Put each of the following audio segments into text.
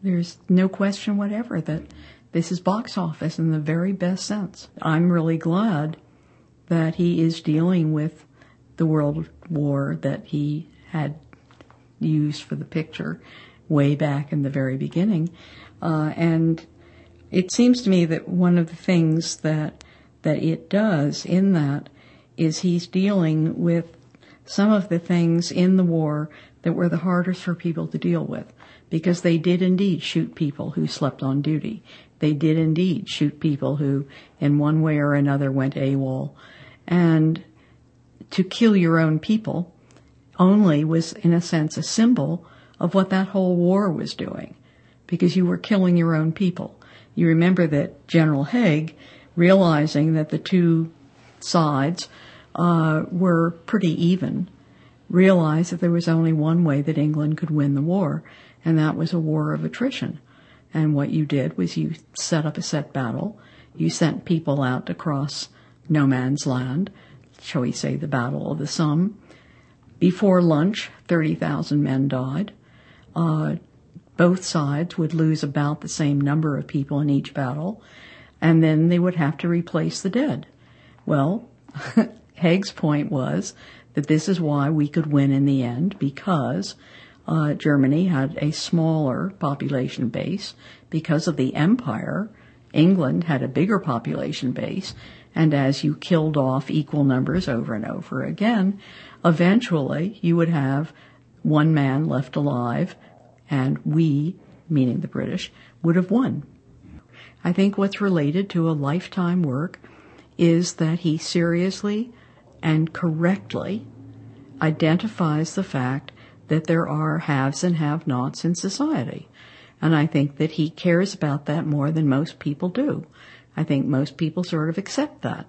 There's no question whatever that this is box office in the very best sense. I'm really glad that he is dealing with the World War that he had used for the picture way back in the very beginning. And it seems to me that one of the things that it does in that is he's dealing with some of the things in the war that were the hardest for people to deal with, because they did indeed shoot people who slept on duty. They did indeed shoot people who, in one way or another, went AWOL. And to kill your own people only was, in a sense, a symbol of what that whole war was doing, because you were killing your own people. You remember that General Haig, realizing that the two sides were pretty even, realized that there was only one way that England could win the war, and that was a war of attrition. And what you did was you set up a set battle. You sent people out to cross no man's land, shall we say the Battle of the Somme. Before lunch, 30,000 men died. Both sides would lose about the same number of people in each battle, and then they would have to replace the dead. Well, Haig's point was that this is why we could win in the end, because Germany had a smaller population base. Because of the empire, England had a bigger population base, and as you killed off equal numbers over and over again, eventually you would have one man left alive, and we, meaning the British, would have won. I think what's related to a lifetime work is that he seriously and correctly identifies the fact that there are haves and have-nots in society. And I think that he cares about that more than most people do. I think most people sort of accept that,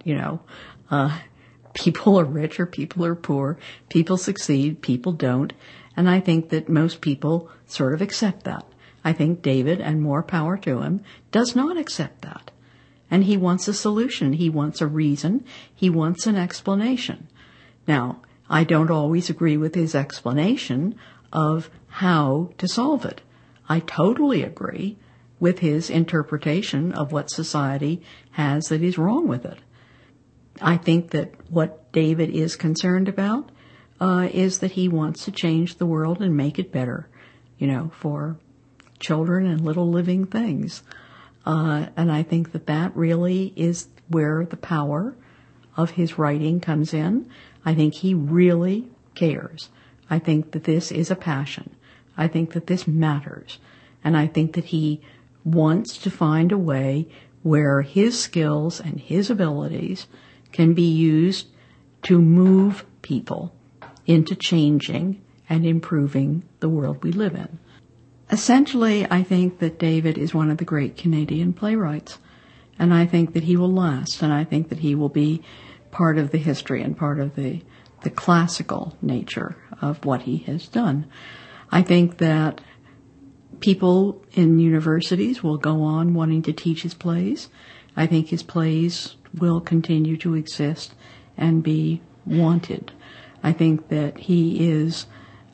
people are rich or people are poor, people succeed, people don't. And I think that most people sort of accept that. I think David, and more power to him, does not accept that. And he wants a solution. He wants a reason. He wants an explanation. Now, I don't always agree with his explanation of how to solve it. I totally agree with his interpretation of what society has that is wrong with it. I think that what David is concerned about is that he wants to change the world and make it better, for children and little living things. And I think that really is where the power of his writing comes in. I think he really cares. I think that this is a passion. I think that this matters. And I think that he wants to find a way where his skills and his abilities can be used to move people into changing and improving the world we live in. Essentially, I think that David is one of the great Canadian playwrights, and I think that he will last, and I think that he will be part of the history and part of the classical nature of what he has done. I think that people in universities will go on wanting to teach his plays. I think his plays will continue to exist and be wanted. I think that he is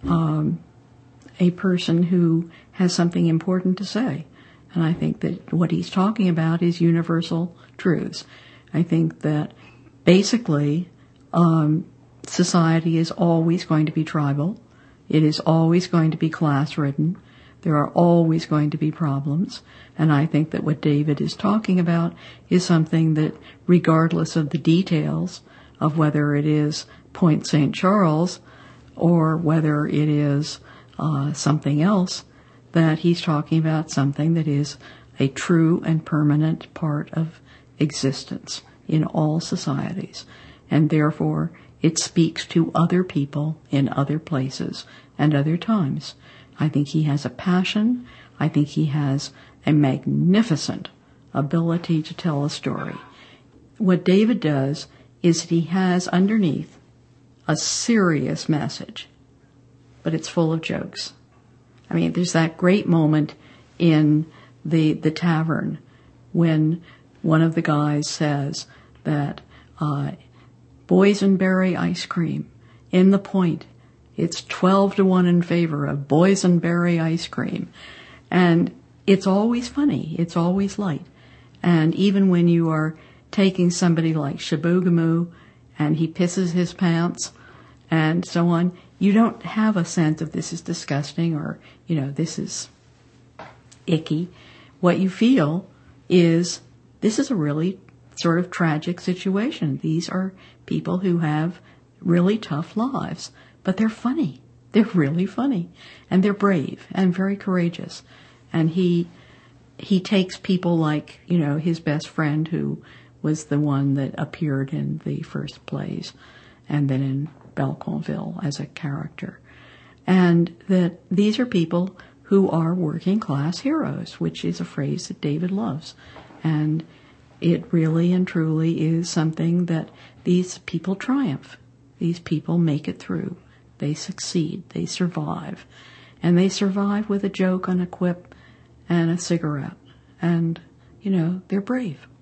a person who has something important to say. And I think that what he's talking about is universal truths. I think that basically society is always going to be tribal. It is always going to be class-ridden. There are always going to be problems. And I think that what David is talking about is something that, regardless of the details of whether it is Point St. Charles or whether it is something else, that he's talking about something that is a true and permanent part of existence in all societies. And therefore, it speaks to other people in other places and other times. I think he has a passion. I think he has a magnificent ability to tell a story. What David does is that he has underneath a serious message, but it's full of jokes. I mean, there's that great moment in the tavern when one of the guys says that boysenberry ice cream in the Point, it's 12-1 in favor of boysenberry ice cream. And it's always funny. It's always light. And even when you are taking somebody like Shabugamu and he pisses his pants and so on, you don't have a sense of this is disgusting or, this is icky. What you feel is this is a really sort of tragic situation. These are people who have really tough lives, but they're funny. They're really funny, and they're brave and very courageous. And he takes people like, his best friend who was the one that appeared in the first plays and then in Belconville as a character. And that these are people who are working class heroes, which is a phrase that David loves. And it really and truly is something that these people triumph. These people make it through. They succeed. They survive. And they survive with a joke and a quip and a cigarette. And, they're brave.